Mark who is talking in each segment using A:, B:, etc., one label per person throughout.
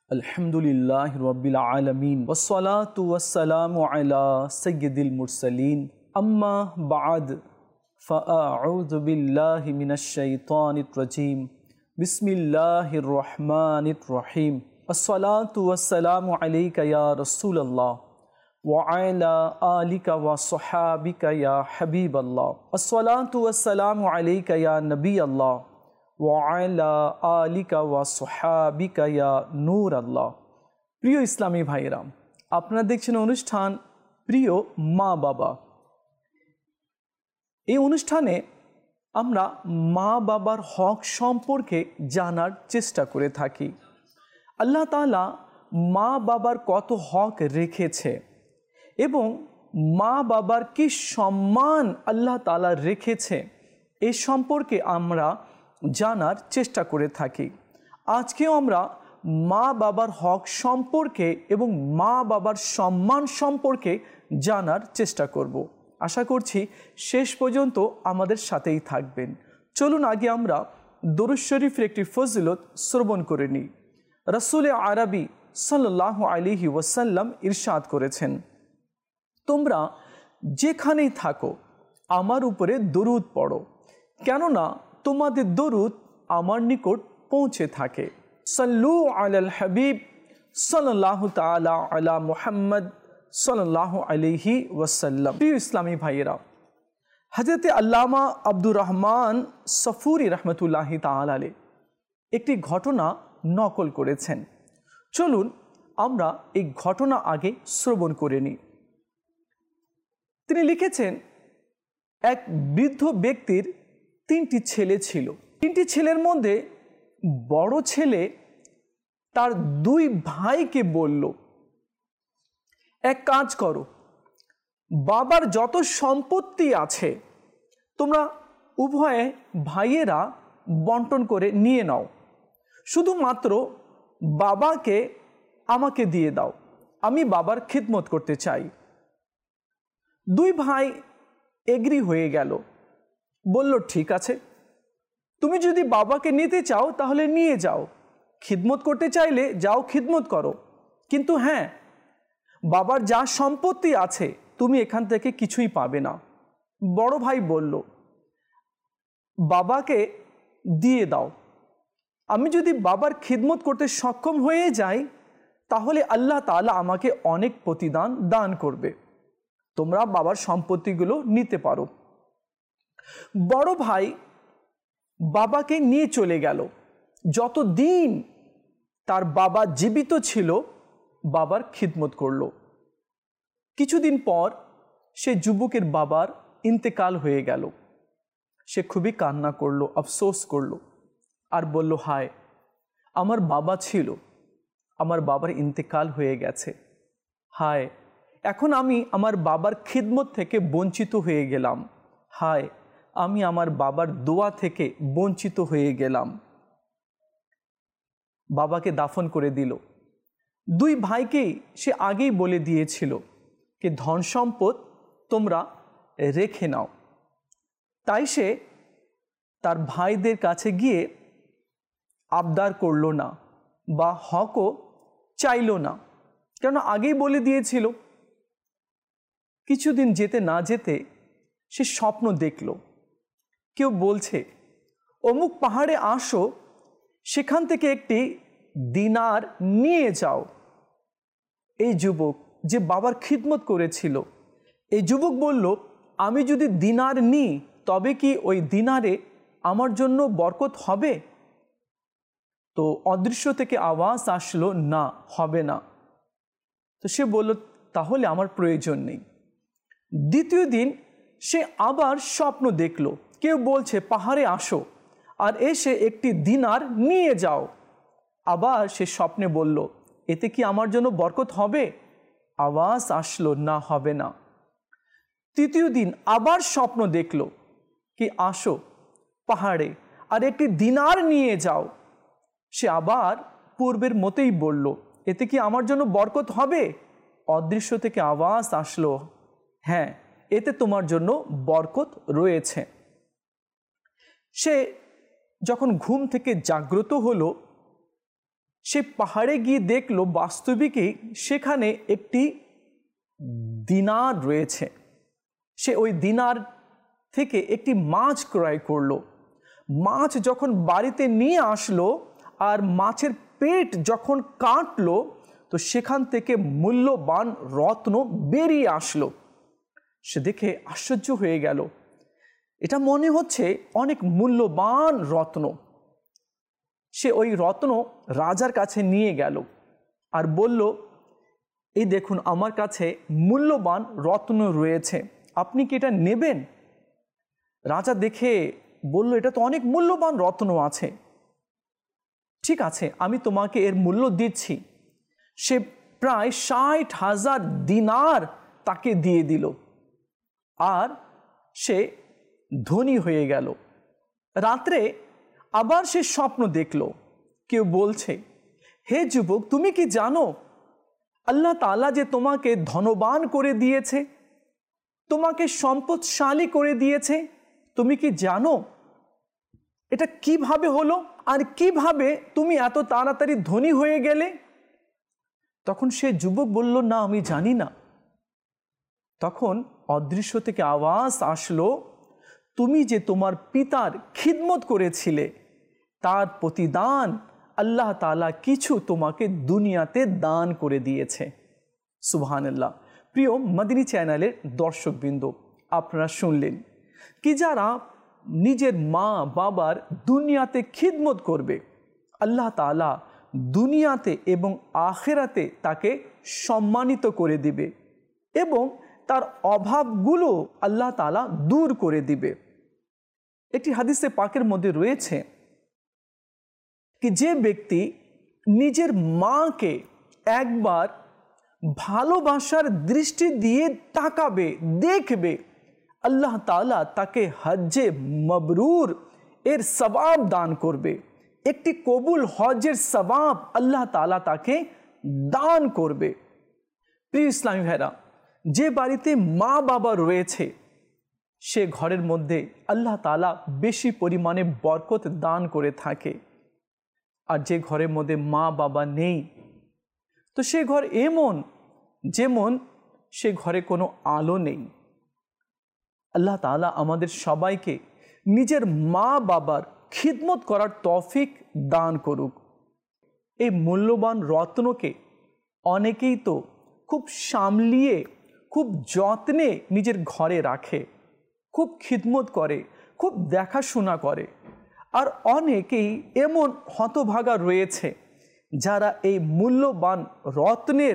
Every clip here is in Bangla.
A: अल्हम्दुलिल्लाहि रब्बिल आलमीन वस्सलातु वस्सलामु अला सय्यिदिल मुरसलीन अम्मा बाद फ़अऊज़ु बिल्लाहि मिनश शैतानिर रजीम बिस्मिल्लाहिर रहमानिर रहीम अस्सलातु वस्सलामु अलैका या रसूलल्लाह व अला आलिका व सहाबिका या हबीबल्लाह अस्सलातु वस्सलामु अलैका या नबी अल्लाह ওয়ালা আলিকা ওয়া সুহাবিকা ইয়া নূর আল্লাহ। প্রিয় ইসলামী ভাইরা, আপনারা দেখছেন অনুষ্ঠান প্রিয় মা বাবা। এই অনুষ্ঠানে আমরা মা বাবার হক সম্পর্কে জানার চেষ্টা করে থাকি। আল্লাহ তাআলা মা বাবার কত হক রেখেছে এবং মা বাবার কি সম্মান আল্লাহ তাআলা রেখেছে এই সম্পর্কে আমরা জানার চেষ্টা করে থাকি। আজকেও আমরা মা বাবার হক সম্পর্কে এবং মা বাবার সম্মান সম্পর্কে জানার চেষ্টা করব। আশা করছি শেষ পর্যন্ত আমাদের সাথেই থাকবেন। চলুন আগে আমরা দরুদ শরীফের একটি ফজিলত শ্রবণ করে নিই। রাসূল আরবি সাল্লাল্লাহু আলাইহি ওয়াসাল্লাম ইরশাদ করেছেন, তোমরা যেখানেই থাকো আমার উপরে দরুদ পড়ো, কেননা তোমাদের দরুদ আমার নিকট পৌঁছে থাকে। সাল্লু আলাল হাবিব সাল্লাল্লাহু তাআলা আলা মুহাম্মদ সাল্লাল্লাহু আলাইহি ওয়াসাল্লাম। প্রিয় ইসলামী ভাইয়েরা, হযরত আল্লামা আব্দুর রহমান সফুরি রহমতুল্লাহি তাআলা আলাইহি একটি ঘটনা নকল করেছেন। চলুন আমরা এই ঘটনা আগে শ্রবণ করে নিই। তিনি লিখেছেন, এক বৃদ্ধ ব্যক্তির তিনটি ছেলে ছিল। তিনটি ছেলের মধ্যে বড় ছেলে তার দুই ভাইকে বলল, এক কাজ করো, বাবার যত সম্পত্তি আছে তোমরা উভয়ে ভাইয়েরা বন্টন করে নিয়ে নাও, শুধুমাত্র বাবাকে আমাকে দিয়ে দাও, আমি বাবার খিদমত করতে চাই। দুই ভাই এগ্রি হয়ে গেল, বলল ঠিক আছে, তুমি যদি বাবাকে নিতে চাও তাহলে নিয়ে যাও, খিদমত করতে চাইলে যাও খিদমত করো, কিন্তু হ্যাঁ, বাবার যা সম্পত্তি আছে তুমি এখান থেকে কিছুই পাবে না। বড় ভাই বলল, বাবাকে দিয়ে দাও, আমি যদি বাবার খিদমত করতে সক্ষম হয়ে যাই তাহলে আল্লাহ তাআলা আমাকে অনেক প্রতিদান দান করবে, তোমরা বাবার সম্পত্তিগুলো নিতে পারো। বড় ভাই বাবাকে নিয়ে চলে গেল। যতদিন তার বাবা জীবিত ছিল বাবার খিদমত করলো। কিছুদিন পর সে যুবকের বাবার ইন্তেকাল হয়ে গেল। সে খুবই কান্না করলো, আফসোস করলো আর বলল, হায়, আমার বাবা ছিল, আমার বাবার ইন্তেকাল হয়ে গেছে, হায়, এখন আমি আমার বাবার খিদমত থেকে বঞ্চিত হয়ে গেলাম, হায়, আমি আমার বাবার দোয়া থেকে বঞ্চিত হয়ে গেলাম। বাবাকে দাফন করে দিল। দুই ভাইকেই সে আগেই বলে দিয়েছিল যে ধন সম্পদ তোমরা রেখে নাও। তাই সে তার ভাইদের কাছে গিয়ে আবদার করল না বা হকও চাইল না, কেননা আগেই বলে দিয়েছিল। কিছুদিন যেতে না যেতে সে স্বপ্ন দেখল, কেউ বলছে অমুক পাহাড়ে আসো, সেখান থেকে একটি দিনার নিয়ে যাও। এই যুবক যে বাবার খিদমত করেছিল, এই যুবক বলল, আমি যদি দিনার নিই তবে কি ওই দিনারে আমার জন্য বরকত হবে? তো অদৃশ্য থেকে আওয়াজ আসলো, না, হবে না। তো সে বলল, তাহলে আমার প্রয়োজন নেই। দ্বিতীয় দিন সে আবার স্বপ্ন দেখল, কেউ বলছে পাহাড়ে আসো আর এসে একটি দিনার নিয়ে যাও। আবার সে স্বপ্নে বলল, এতে কি আমার জন্য বরকত হবে? আওয়াজ আসলো, না, হবে না। তৃতীয় দিন আবার স্বপ্ন দেখল কি আসো পাহাড়ে আর একটি দিনার নিয়ে যাও। সে আবার পূর্বের মতোই বলল, এতে কি আমার জন্য বরকত হবে? অদৃশ্য থেকে আওয়াজ আসলো, হ্যাঁ, এতে তোমার জন্য বরকত রয়েছে। সে যখন ঘুম থেকে জাগ্রত হলো সে পাহাড়ে গিয়ে দেখলো বাস্তবিকই সেখানে একটি দিনার রয়েছে। সে ওই দিনার থেকে একটি মাছ ক্রয় করলো। মাছ যখন বাড়িতে নিয়ে আসলো আর মাছের পেট যখন কাটলো, তো সেখান থেকে মূল্যবান রত্ন বেরিয়ে আসলো। সে দেখে আশ্চর্য হয়ে গেল, এটা মনে হচ্ছে অনেক মূল্যবান রত্ন। সে ওই রত্ন রাজার কাছে নিয়ে গেল আর বলল, এই দেখুন আমার কাছে মূল্যবান রত্ন রয়েছে, আপনি কি এটা নেবেন? রাজা দেখে বলল, এটা তো অনেক মূল্যবান রত্ন আছে, ঠিক আছে আমি তোমাকে এর মূল্য দিচ্ছি। সে প্রায় 60,000 দিনার তাকে দিয়ে দিল আর সে ধনী হয়ে গেল। রাত্রে আবার সে স্বপ্ন দেখল, কেউ বলছে, হে যুবক, তুমি কি জানো আল্লাহ তাআলা যে তোমাকে ধনবান করে দিয়েছে, তোমাকে সম্পদশালী করে দিয়েছে? তুমি কি জানো এটা কিভাবে হলো আর কিভাবে তুমি এত তাড়াতাড়ি ধনী হয়ে গেলে? তখন সে যুবক বলল, না আমি জানি না। তখন অদৃশ্য থেকে আওয়াজ আসলো, তুমি যে তোমার পিতার খিদমত করেছিলে তার প্রতিদান আল্লাহ তাআলা কিছু তোমাকে দুনিয়াতে দান করে দিয়েছে। সুবহানাল্লাহ। প্রিয় মদিনী চ্যানেলের দর্শকবৃন্দ, আপনারা শুনলেন কি যারা নিজের মা বাবার দুনিয়াতে খিদমত করবে, আল্লাহ তাআলা দুনিয়াতে এবং আখিরাতে তাকে সম্মানিত করে দিবে এবং তার অভাবগুলো আল্লাহ তাআলা দূর করে দিবে। একটি হাদিসে পাকের মধ্যে রয়েছে কি যে ব্যক্তি নিজের মাকে একবার ভালোবাসার দৃষ্টি দিয়ে তাকাবে, দেখবে, আল্লাহ তাআলা তাকে হজ্জে মাবরুর এর সওয়াব দান করবে। একটি কবুল হজ্জের সওয়াব আল্লাহ তাআলা তাকে দান করবে। প্রিয় ইসলামী ভাইরা, যে বাড়িতে মা বাবা রয়েছে সে ঘরের মধ্যে আল্লাহ তাআলা বেশি পরিমাণে বরকত দান করে থাকে। আর যে ঘরের মধ্যে মা বাবা নেই, তো সে ঘর এমন যেমন সে ঘরে কোনো আলো নেই। আল্লাহ তাআলা আমাদের সবাইকে নিজের মা বাবার খিদমত করার তৌফিক দান করুক। এই মূল্যবান রত্নকে অনেকেই তো খুব সামলিয়ে, খুব যত্নে নিজের ঘরে রাখে, খুব খিদমত করে, খুব দেখাশোনা করে। আর অনেকেই এমন হতভাগা রয়েছে যারা এই মূল্যবান রত্নের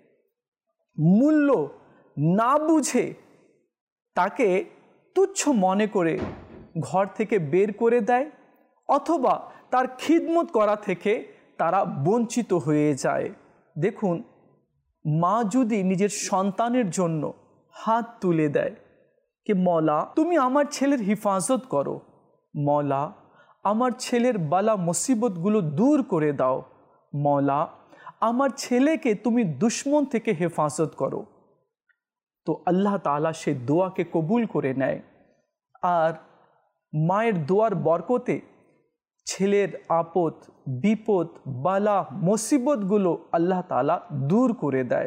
A: মূল্য না বুঝে তাকে তুচ্ছ মনে করে ঘর থেকে বের করে দেয় অথবা তার খিদমত করা থেকে তারা বঞ্চিত হয়ে যায়। দেখুন, মা যদি নিজের সন্তানের জন্য হাত তুলে দেয় कि मौला তুমি আমার ছেলের হিফাজত করো, মৌলা আমার ছেলের বালা মুসিবতগুলো দূর করে দাও, মৌলা আমার ছেলেকে তুমি দুশ্মন থেকে হেফাজত করো, তো আল্লাহ তাআলা সে দোয়াকে কবুল করে নেয়। আর মায়ের দোয়ার বরকতে ছেলের আপদ বিপদ বালা মুসিবতগুলো আল্লাহ তাআলা দূর করে দেয়।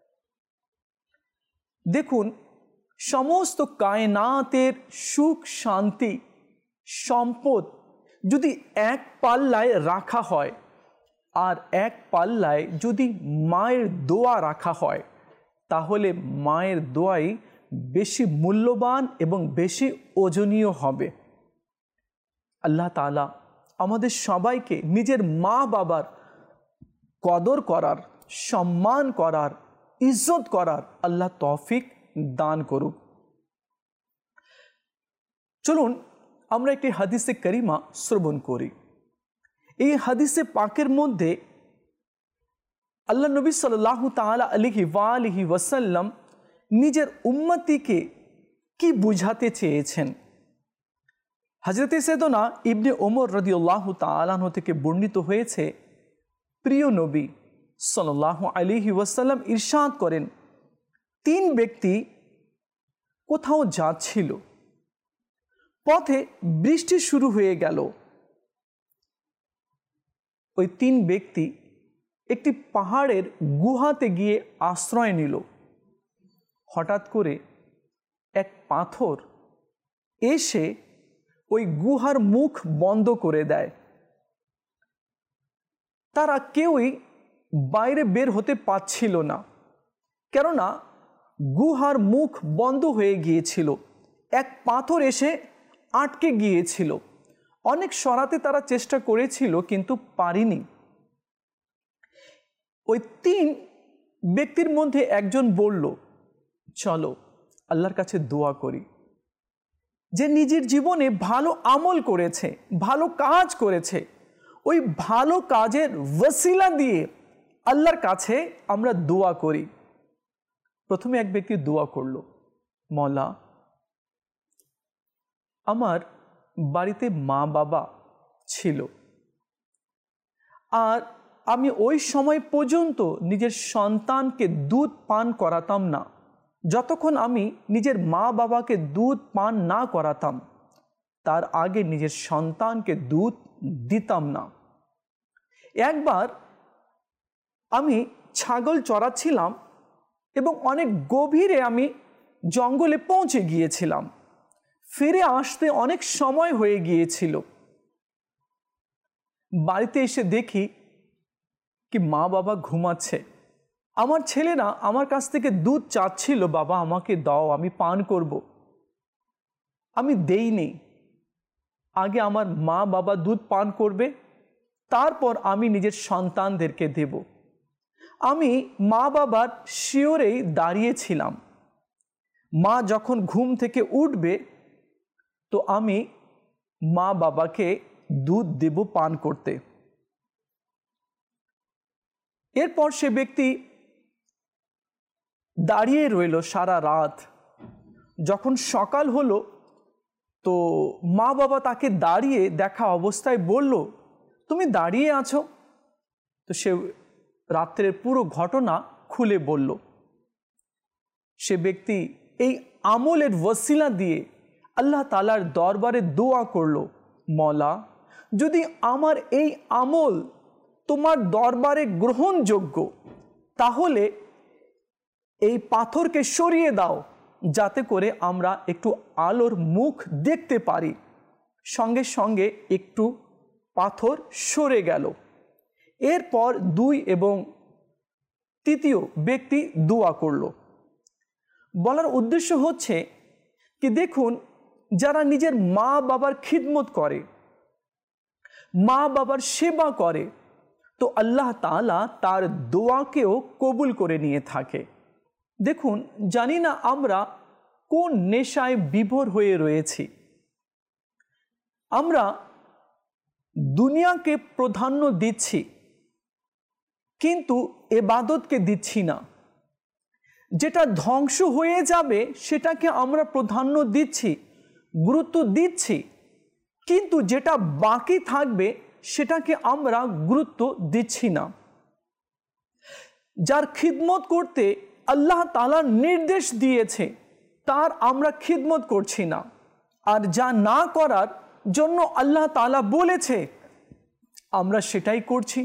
A: দেখুন, সমস্ত কায়নাতের সুখ শান্তি সম্পদ যদি এক পাল্লায় রাখা হয় আর এক পাল্লায় যদি মায়ের দোয়া রাখা হয়, তাহলে মায়ের দোয়াই বেশি মূল্যবান এবং বেশি ওজনীয় হবে। আল্লাহ তাআলা আমাদের সবাইকে নিজের মা বাবার কদর করার, সম্মান করার, ইজ্জত করার আল্লাহ তৌফিক দান করুক। চলুন আমরা একটি হাদিসে করিমা শ্রবণ করি। এই হাদিসে পাকের মধ্যে আল্লাহ নবী সাল্লাল্লাহু তাআলা আলাইহি ওয়া আলিহি ওয়াসাল্লাম নিজের উম্মতিকে কি বুঝাতে চেয়েছেন। হযরত সৈয়দনা ইবনে ওমর রাদিয়াল্লাহু তাআলা আনহু থেকে বর্ণিত হয়েছে, প্রিয় নবী সাল্লাল্লাহু আলাইহি ওয়াসাল্লাম ইরশাদ করেন, 3 ব্যক্তি কোথাও যাচ্ছিল, পথে বৃষ্টি শুরু হয়ে গেল। ওই 3 ব্যক্তি একটি পাহাড়ের গুহাতে গিয়ে আশ্রয় নিল। হঠাৎ করে এক পাথর এসে ওই গুহার মুখ বন্ধ করে দেয়। তারা কেউই বাইরে বের হতে পারছিল না, কেননা গুহার মুখ বন্ধ হয়ে গিয়েছিল। এক পাথর এসে আটকে গিয়েছিল। অনেক সরাতে তারা চেষ্টা করেছিল, কিন্তু পারেনি। ওই 3 ব্যক্তির মধ্যে একজন বলল, চলো আল্লাহর কাছে দোয়া করি। যে নিজের জীবনে ভালো আমল করেছে, ভালো কাজ করেছে, ওই ভালো কাজের ওয়াসিলা দিয়ে আল্লাহর কাছে আমরা দোয়া করি। প্রথমে এক ব্যক্তি দোয়া করলো, মওলা, আমার বাড়িতে মা বাবা ছিল, আর আমি ওই সময় পর্যন্ত নিজের সন্তানকে দুধ পান করাতাম না, যতক্ষণ আমি নিজের মা বাবাকে দুধ পান না করাতাম তার আগে নিজের সন্তানকে দুধ দিতাম না। একবার আমি ছাগল চড়াচ্ছিলাম এবং অনেক গভীরে আমি জঙ্গলে পৌঁছে গিয়েছিলাম। ফিরে আসতে অনেক সময় হয়ে গিয়েছিল। বাড়িতে এসে দেখি কি মা বাবা ঘুমাচ্ছে। আমার ছেলেরা আমার কাছ থেকে দুধ চাচ্ছিল, বাবা আমাকে দাও, আমি পান করব। আমি দেইনি। আগে আমার মা বাবা দুধ পান করবে, তারপর আমি নিজের সন্তানদেরকে দেব। আমি মা বাবার শিয়রেই দাঁড়িয়েছিলাম। মা যখন ঘুম থেকে উঠবে তো আমি মা বাবাকে দুধ দেব পান করতে। এরপর সে ব্যক্তি দাঁড়িয়ে রইল সারা রাত। যখন সকাল হলো তো মা বাবা তাকে দাঁড়িয়ে দেখা অবস্থায় বলল, তুমি দাঁড়িয়ে আছো? তো সে রাত্রের পুরো ঘটনা খুলে বলল। সে ব্যক্তি এই আমলের ওয়াসিলা দিয়ে আল্লাহ তাআলার দরবারে দোয়া করল, মওলা, যদি আমার এই আমল তোমার দরবারে গ্রহণযোগ্য, তাহলে এই পাথরকে সরিয়ে দাও, যাতে করে আমরা একটু আলোর মুখ দেখতে পারি। সঙ্গে সঙ্গে একটু পাথর সরে গেল। এরপর 2 এবং 3য় ব্যক্তি দোয়া করল। বলার উদ্দেশ্য হচ্ছে কি, দেখুন, যারা নিজের মা বাবার খিদমত করে, মা বাবার সেবা করে, তো আল্লাহ তাআলা তার দোয়াকেও কবুল করে নিয়ে থাকে। দেখুন, জানি না আমরা কোন নেশায় বিভোর হয়ে রয়েছি। আমরা দুনিয়াকে প্রাধান্য দিচ্ছি, কিন্তু ইবাদতকে দিচ্ছি না। যেটা ধ্বংস হয়ে যাবে সেটাকে আমরা প্রাধান্য দিচ্ছি, গুরুত্ব দিচ্ছি, কিন্তু যেটা বাকি থাকবে সেটাকে আমরা গুরুত্ব দিচ্ছি না। যার খিদমত করতে আল্লাহ তাআলা নির্দেশ দিয়েছে তার আমরা খিদমত করছি না, আর যা না করার জন্য আল্লাহ তাআলা বলেছে আমরা সেটাই করছি।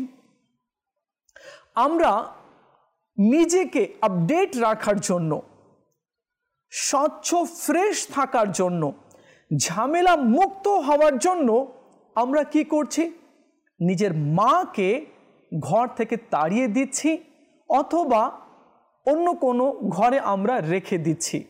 A: আমরা নিজেকে আপডেট রাখার জন্য, স্বচ্ছ ফ্রেশ থাকার জন্য, ঝামেলা মুক্ত হওয়ার জন্য আমরা কি করছি? নিজের মাকে ঘর থেকে তাড়িয়ে দিচ্ছি, অথবা অন্য কোনো ঘরে আমরা রেখে দিচ্ছি।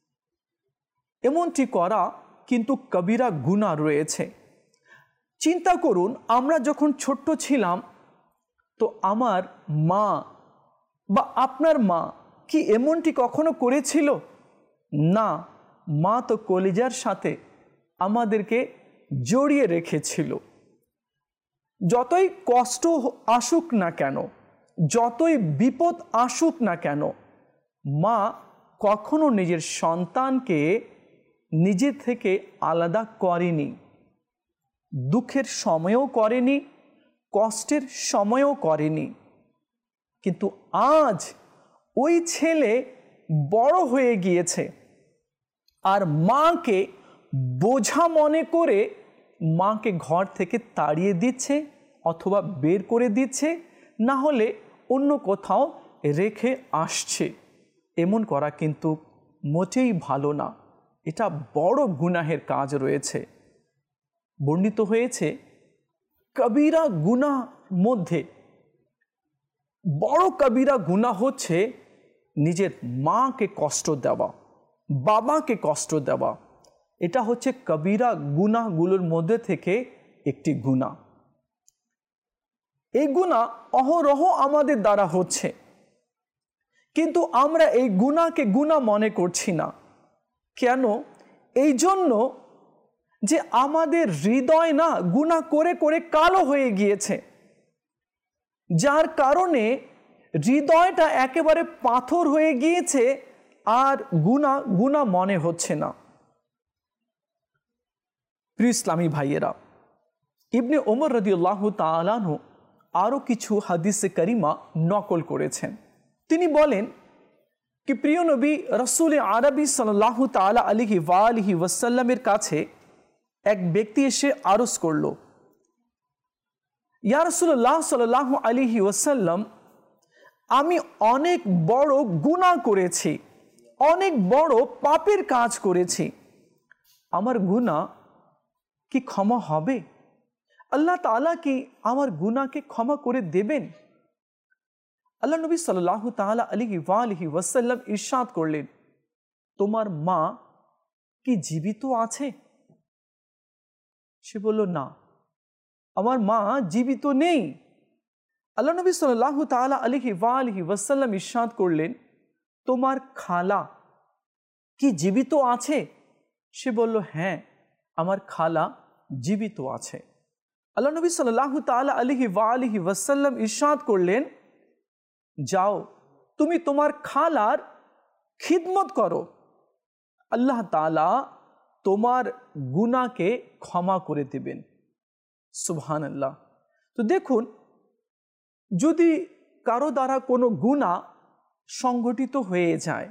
A: এমনটি করা কিন্তু কবিরা গুনাহ রয়েছে। চিন্তা করুন, আমরা যখন ছোট্ট ছিলাম তো আমার মা বা আপনার মা কি এমনটি কখনো করেছিল? না, মা তো কলিজার সাথে আমাদেরকে জড়িয়ে রেখেছিল। যতই কষ্ট আসুক না কেন, যতই বিপদ আসুক না কেন, মা কখনো নিজের সন্তানকে নিজে থেকে আলাদা করেনি। দুঃখের সময়ও করেনি, কষ্টের সময়ও করেনি। কিন্তু আজ ওই ছেলে বড় হয়ে গিয়েছে আর মাকে বোঝা মনে করে মাকে ঘর থেকে তাড়িয়ে দিচ্ছে অথবা বের করে দিচ্ছে, না হলে অন্য কোথাও রেখে আসছে। এমন করা কিন্তু মোটেই ভালো না, এটা বড় গুনাহের কাজ রয়েছে। বর্ণিত হয়েছে কবিরা গুনাহ মধ্যে বড় কবিরা গুনাহ হচ্ছে নিজের মাকে কষ্ট দেওয়া, বাবাকে কষ্ট দেওয়া। এটা হচ্ছে কবিরা গুনাহগুলোর মধ্যে থেকে একটি গুনাহ। এই গুনাহ অহরহ আমাদের দ্বারা হচ্ছে, কিন্তু আমরা এই গুনাহকে গুনাহ মনে করছি না। কেন? এই জন্য যে আমাদের হৃদয় না গুনাহ করে করে কালো হয়ে গিয়েছে, যার কারণে হৃদয়টা একেবারে পাথর হয়ে গিয়েছে, আর গুনাহ গুনাহ মনে হচ্ছে না। প্রিয় ইসলামী ভাইয়েরা, ইবনে ওমর রাদিয়াল্লাহু তাআলা আনহু আরও কিছু হাদিসে কারিমা নকল করেছেন। তিনি বলেন কি প্রিয় নবী রাসূল আরবি সাল্লাল্লাহু তাআলা আলাইহি ওয়া আলিহি ওয়াসাল্লামের কাছে এক ব্যক্তি এসে আরজ করল, ইয়া রাসূলুল্লাহ সাল্লাল্লাহু আলাইহি ওয়াসাল্লাম, আমি অনেক বড় গুনাহ করেছি, অনেক বড় পাপের কাজ করেছি, আমার গুনাহ কি ক্ষমা হবে? আল্লাহ তাআলা কি আমার গুনাহকে ক্ষমা করে দেবেন? আল্লাহ নবী সাল্লাল্লাহু তাআলা আলাইহি ওয়া আলিহি ওয়াসাল্লাম ইরশাদ করলেন, তোমার মা কি জীবিত আছে? সে বলল, না, আমার মা জীবিত নেই। আল্লাহ নবী সাল্লাল্লাহু তাআলা আলাইহি ওয়া আলিহি ওয়াসাল্লাম ইরশাদ করলেন, তোমার খালা কি জীবিত আছে? সে বলল, হ্যাঁ, আমার খালা জীবিত আছে। আল্লাহ নবী সাল্লাল্লাহু তাআলা আলাইহি ওয়া আলিহি ওয়াসাল্লাম ইরশাদ করলেন, যাও তুমি তোমার খালার খিদমত করো, আল্লাহ তাআলা তোমার গুনাহকে ক্ষমা করে দেবেন। সুবহানাল্লাহ। তো দেখুন, যদি কারো দ্বারা কোনো গুনাহ সংগঠিত হয়ে যায়,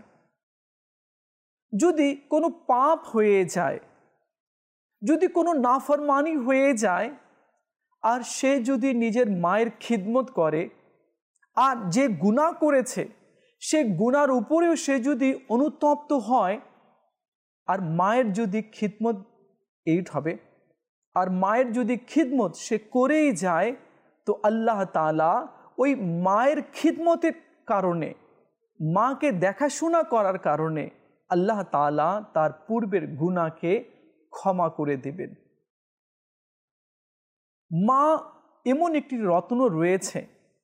A: যদি কোনো পাপ হয়ে যায়, যদি কোনো নাফরমানি হয়ে যায়, আর সে যদি নিজের মায়ের খিদমত করে, আর যে গুনাহ করেছে সে গুনার উপরেও সে যদি অনুতপ্ত হয়, আর মায়ের যদি খিদমত এইট হবে, আর মায়ের যদি খিদমত সে করেই যায়, তো আল্লাহ তাআলা ওই মায়ের খিদমতের কারণে, মাকে দেখাশোনা করার কারণে আল্লাহ তাআলা তার পূর্বের গুনাহকে ক্ষমা করে দেবেন। মা এমন একটি রত্ন রয়েছে,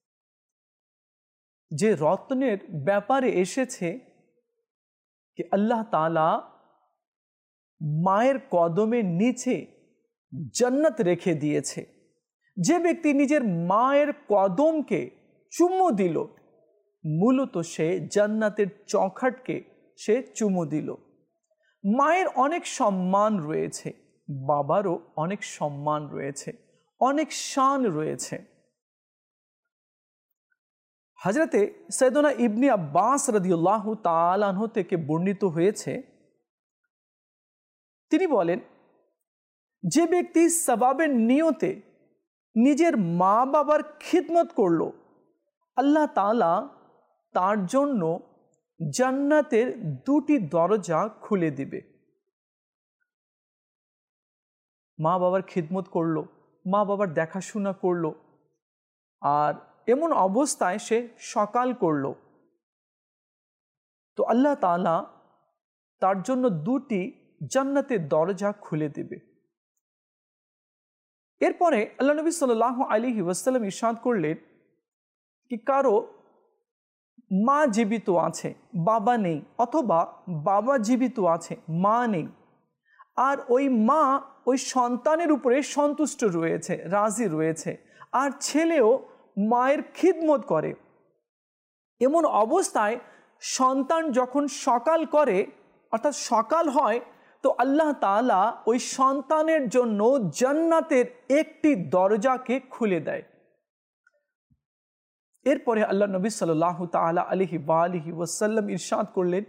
A: যে রত্নের ব্যাপারে এসেছে कि अल्लाह ताला মায়ের কদমের নিচে জান্নাত রেখে দিয়েছে। যে ব্যক্তি নিজের মায়ের কদমকে চুমু দিল, মূলত সে জান্নাতের চৌখাটকে সে চুমু দিল। মায়ের অনেক সম্মান রয়েছে, বাবারও অনেক সম্মান রয়েছে, অনেক শান রয়েছে। হযরতে সৈয়দনা ইবনে আব্বাস রাদিয়াল্লাহু তাআলা আনহু থেকে বর্ণিত হয়েছে, তিনি বলেন, যে ব্যক্তি সওয়াবের নিয়তে নিজের মা বাবার খিদমত করলো, আল্লাহ তাআলা তার জন্য জান্নাতের দুটি দরজা খুলে দিবে। মা বাবার খিদমত করলো, মা বাবার দেখাশোনা করলো, আর এমন অবস্থায় সে সকাল করলো, তো আল্লাহ তাআলা তার জন্য দুটি জান্নাতের দরজা খুলে দেবে। এরপরে আল্লাহ নবী সাল্লাল্লাহু আলাইহি ওয়াসাল্লাম ইরশাদ করলেন কি কারো মা জীবিত আছে, বাবা নেই, অথবা বাবা জীবিত আছে, মা নেই, আর ওই মা ওই সন্তানের উপরে সন্তুষ্ট রয়েছে, রাজি রয়েছে, আর ছেলেও মায়ের খিদমত করে, এমন অবস্থায় সন্তান যখন সকাল করে, অর্থাৎ সকাল হয়, তো আল্লাহ তাআলা ওই সন্তানের জন্য জান্নাতের একটি দরজাকে খুলে দেয়। এরপরে আল্লাহ নবী সাল্লাল্লাহু তাআলা আলাইহি ওয়া আলিহি ওয়াসাল্লাম ইরশাদ করলেন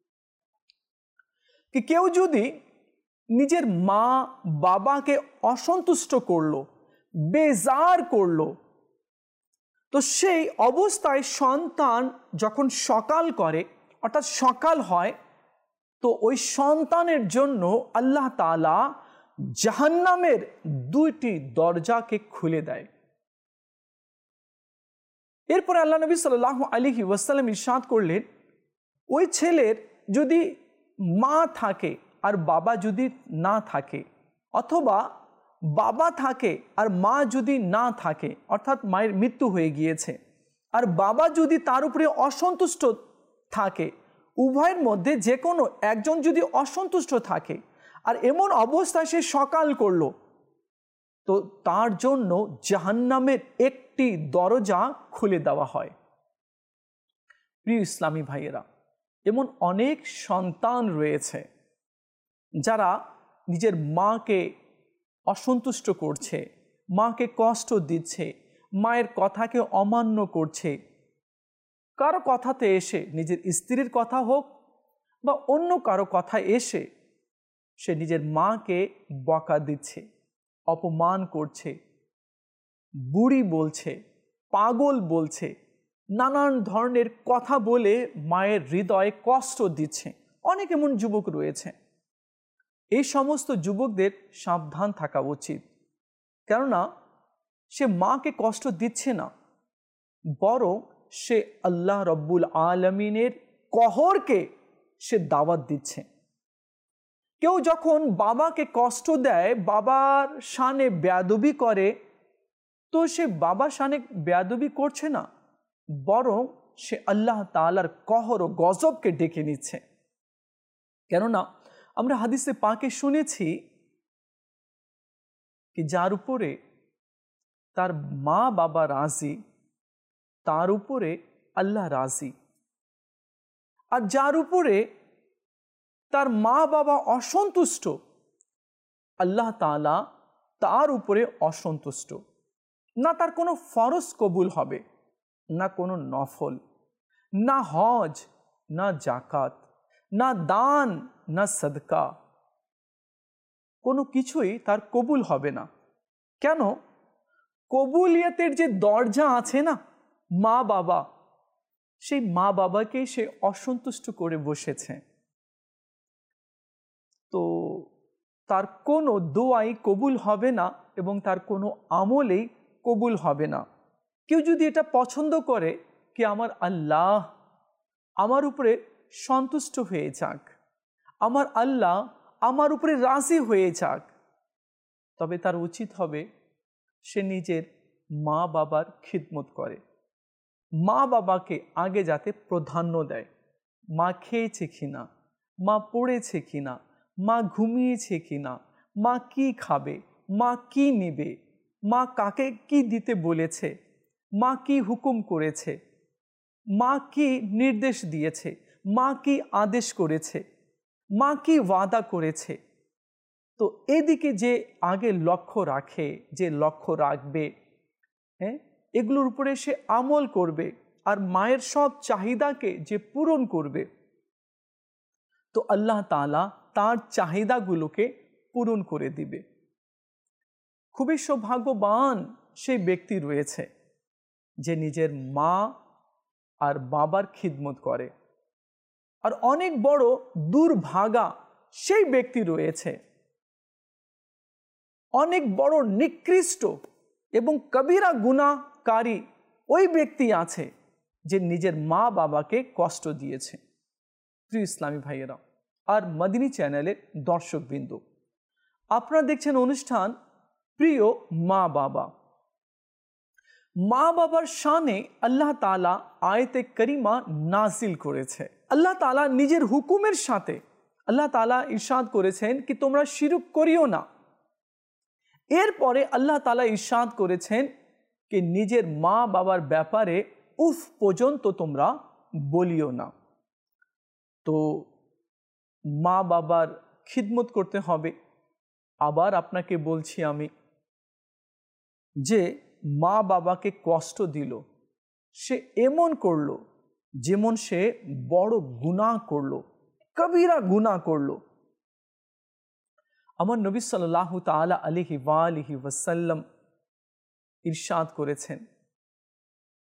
A: কি কেউ যদি নিজের মা বাবাকে অসন্তুষ্ট করলো, বেজার করলো, তো সেই অবস্থায় সন্তান যখন সকাল করে, অর্থাৎ সকাল হয়, তো ওই সন্তানের জন্য আল্লাহ তাআলা জাহান্নামের 2টি দরজাকে খুলে দেয়। এরপরে আল্লাহ নবী সাল্লাল্লাহু আলাইহি ওয়াসাল্লাম ইরশাদ করলেন, ওই ছেলের যদি মা থাকে আর বাবা যদি না থাকে, অথবা বাবা থাকে আর মা যদি না থাকে, অর্থাৎ মায়ের মৃত্যু হয়ে গিয়েছে, আর বাবা যদি তার উপরে অসন্তুষ্ট থাকে, উভয়ের মধ্যে যে কোনো একজন যদি অসন্তুষ্ট থাকে আর এমন অবস্থায় সে সকাল করলো, তো তার জন্য জাহান্নামের একটি দরজা খুলে দেওয়া হয়। প্রিয় ইসলামী ভাইয়েরা, এমন অনেক সন্তান রয়েছে যারা নিজের মাকে অসন্তুষ্ট করছে, মাকে কষ্ট দিচ্ছে, মায়ের কথাকে অমান্য করছে। কারো কথাতে এসে, নিজের স্ত্রীর কথা হোক বা অন্য কারো কথা এসে, সে নিজের মাকে বকা দিচ্ছে, অপমান করছে, বুড়ি বলছে, পাগল বলছে, নানান ধরনের কথা বলে মায়ের হৃদয়ে কষ্ট দিচ্ছে। অনেক এমন যুবক রয়েছে। এই সমস্ত যুবকদের সাবধান থাকা উচিত, কেননা সে মাকে কষ্ট দিচ্ছে না, বরং সে আল্লাহ রব্বুল আলামিনের কহরকে সে দাওয়াত দিচ্ছে। কেউ যখন বাবাকে কষ্ট দেয়, বাবার শানে বেয়াদবি করে, তো সে বাবার শানে বেয়াদবি করছে না, বরং সে আল্লাহ তাআলার কহর ও গজবকে ডেকে নিচ্ছে। কেননা আমরা হাদিসে পাকে শুনেছি কি যার উপরে তার মা বাবা রাজি, তার উপরে আল্লাহ রাজি, আর যার উপরে তার মা বাবা অসন্তুষ্ট, আল্লাহ তাআলা তার উপরে অসন্তুষ্ট। না তার কোনো ফরজ কবুল হবে, না কোনো নফল, না হজ, না জাকাত, না দান, না সদকা, কোনো কিছুই তার কবুল হবে না। কেন? কবুলিয়তের যে দরজা আছে না, মা বাবা, সেই মা বাবাকে সে অসন্তুষ্ট করে বসেছে, তো তার কোনো দোয়াই কবুল হবে না এবং তার কোনো আমলেই কবুল হবে না। কেউ যদি এটা পছন্দ করে কি আমার আল্লাহ আমার উপরে সন্তুষ্ট হয়ে যাক, আমার আল্লাহ আমার উপরে রাজি হয়ে যাক, তবে তার উচিত হবে সে নিজের মা বাবার খিদমত করে, মা বাবাকে আগে যাতে প্রাধান্য দেয়। মা খেয়েছে কিনা, মা পড়েছে কিনা, মা ঘুমিয়েছে কিনা, মা কি খাবে, মা কি নেবে, মা কাকে কি দিতে বলেছে, মা কি হুকুম করেছে, মা কি নির্দেশ দিয়েছে, মা কি আদেশ করেছে, মা কি ওয়াদা করেছে, তো এদিকে যে আগে লক্ষ্য রাখে, যে লক্ষ্য রাখবে, হ্যাঁ, এগুলোর উপরে সে আমল করবে আর মায়ের সব চাহিদাকে যে পূরণ করবে, তো আল্লাহ তাআলা তার চাহিদাগুলোকে পূরণ করে দিবে। খুবই সৌভাগ্যবান সেই ব্যক্তি রয়েছে যে নিজের মা আর বাবার খিদমত করে। আর অনেক বড় দুর্ভাগা সেই ব্যক্তি রয়েছে, অনেক বড় নিকৃষ্ট এবং কবিরা গুনাহকারী ওই ব্যক্তি আছে যে নিজের মা বাবাকে কষ্ট দিয়েছে। প্রিয় ইসলামী ভাইয়েরা আর মদিনী চ্যানেলের দর্শকবৃন্দ, আপনারা দেখছেন অনুষ্ঠান প্রিয় মা বাবা। মা বাবার শানে আল্লাহ তাআলা আয়াতে করিমা নাজিল করেছে। আল্লাহ তাআলা নিজের হুকুমের সাথে আল্লাহ তাআলা ইরশাদ করেছেন কি তোমরা শিরক করিও না। এরপরে আল্লাহ তাআলা ইরশাদ করেছেন কি নিজের মা বাবার ব্যাপারে উফ পর্যন্ত তোমরা বলিও না। তো মা বাবার খিদমত করতে হবে। আবার আপনাকে বলছি আমি যে মা বাবাকে কষ্ট দিল, সে এমন করলো যেমন সে বড় গুনাহ করলো, কবিরা গুনাহ করলো। আমার নবী সাল্লাল্লাহু তাআলা আলাইহি ওয়া আলিহি ওয়াসাল্লাম ইরশাদ করেছেন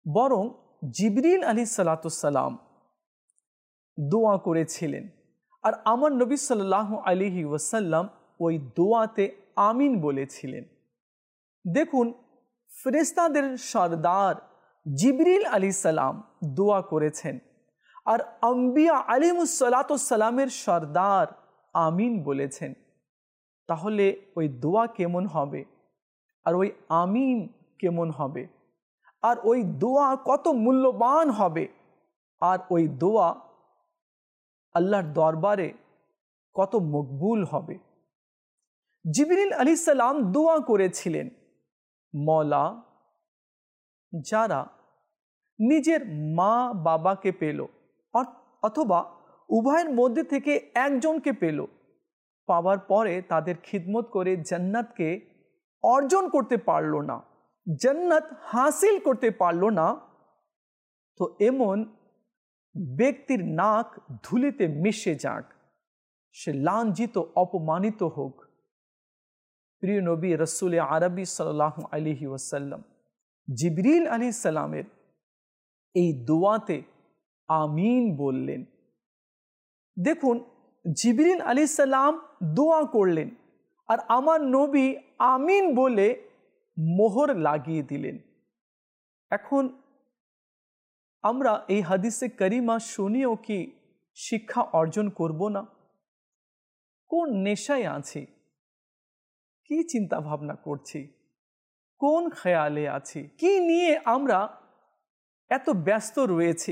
A: বরং জিবরিল আলাইহিসসালাম দোয়া করেছিলেন, আর আমার নবী সাল্লাল্লাহু আলাইহি ওয়াসাল্লাম ওই দোয়াতে আমিন বলেছিলেন। দেখুন, ফেরেশতাদের সরদার জিবরিল আলাইহিসসালাম দোয়া করেছেন, আর আম্বিয়া আলাইহিসসালামের সরদার আমিন বলেছেন। তাহলে ওই দোয়া কেমন হবে, আর ওই আমিন কেমন হবে, আর ওই দোয়া কত মূল্যবান হবে, আর ওই দোয়া আল্লাহর দরবারে কত মকবুল হবে। জিবরিল আলাইহিসসালাম দোয়া করেছিলেন, মওলা, যারা নিজের মা বাবাকে পেল অথবা উভয়ের মধ্যে থেকে একজনকে পেল, পাওয়ার পরে তাদের খিদমত করে জান্নাতকে অর্জন করতে পারল না, জান্নাত হাসিল করতে পারল না, তো এমন ব্যক্তির নাক ধুলিতে মিশে যাক, সে লাঞ্ছিত অপমানিত হোক। প্রিয় নবী রাসূল আরবি সাল্লাল্লাহু আলাইহি ওয়াসাল্লাম জিবরিল আলাইহিস সালামের এই দোয়াতে আমিন বললেন। দেখুন, জিবরিল আলাইহিস সালাম দোয়া করলেন, আর আমার নবী আমিন বলে মোহর লাগিয়ে দিলেন। এখন আমরা এই হাদিসে করিমা শুনিও কি শিক্ষা অর্জন করব না? কোন নেশায় আছি, কি চিন্তা ভাবনা করছি, কোন খেয়ালে আছি, কি নিয়ে আমরা এত ব্যস্ত রয়েছি,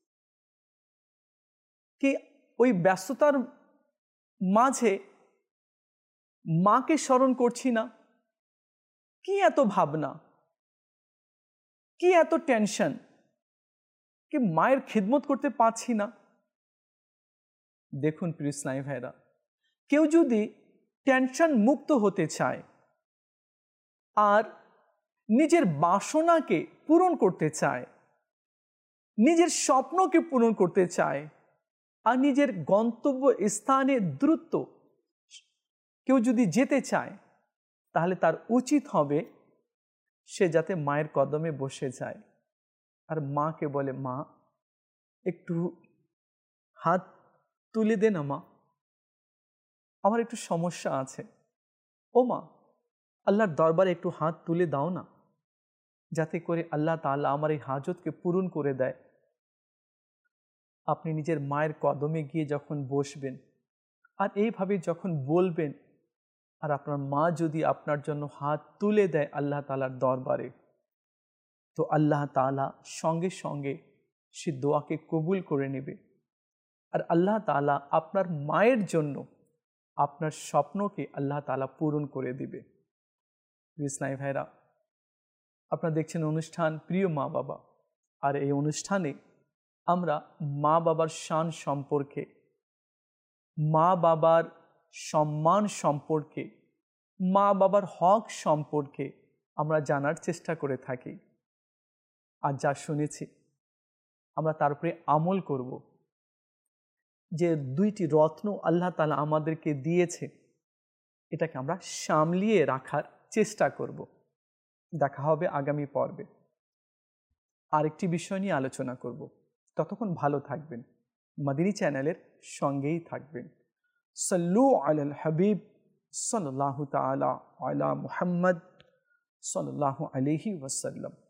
A: কি ওই ব্যস্ততার মাঝে মাকে স্মরণ করছি না? কি এত ভাবনা, কি এত টেনশন, কি মায়ের খিদমত করতে পারছি না? দেখুন প্রিয় ইসলামী ভাইরা, কেউ যদি টেনশন মুক্ত হতে চায় আর নিজের বাসনাকে পূরণ করতে চায়, নিজের স্বপ্নকে পূরণ করতে চায়, আর নিজের গন্তব্য স্থানে দ্রুত কেউ যদি যেতে চায়, তাহলে তার উচিত হবে সে যাতে মায়ের কদমে বসে যায় আর মাকে বলে, মা একটু হাত তুলে দে না মা, আমার একটু সমস্যা আছে, ও মা আল্লাহর দরবারে একটু হাত তুলে দাও না, যাতে করে আল্লাহ তাআলা আমার এই হাজতকে পূরণ করে দেয়। আপনি নিজের মায়ের কদমে গিয়ে যখন বসবেন আর এইভাবে যখন বলবেন, আর আপনার মা যদি আপনার জন্য হাত তুলে দেয় আল্লাহ তাআলার দরবারে, তো আল্লাহ তাআলা সঙ্গে সঙ্গে সে দোয়াকে কবুল করে নেবে, আর আল্লাহ তাআলা আপনার মায়ের জন্য আপনার স্বপ্নকে আল্লাহ তাআলা পূরণ করে দিবে। ইসলামী ভাইরা, আপনারা দেখছেন অনুষ্ঠান প্রিয় মা বাবা, আর এই অনুষ্ঠানে আমরা মা বাবার শান সম্পর্কে, মা বাবার সম্মান সম্পর্কে, মা বাবার হক সম্পর্কে আমরা জানার চেষ্টা করে থাকি। আর যা শুনেছি আমরা তার উপরে আমল করব। যে দুইটি রত্ন আল্লাহ তাআলা আমাদেরকে দিয়েছে, এটাকে আমরা সামলিয়ে রাখার চেষ্টা করব। দেখা হবে আগামী পর্বে, আরেকটি বিষয় নিয়ে আলোচনা করব। ততক্ষণ ভালো থাকবেন, মাদিনী চ্যানেলের সঙ্গেই থাকবেন। সাল্লু আলাল হাবিব সাল্লাল্লাহু তাআলা আলা মুহাম্মদ সাল্লাল্লাহু আলাইহি ওয়াসাল্লাম।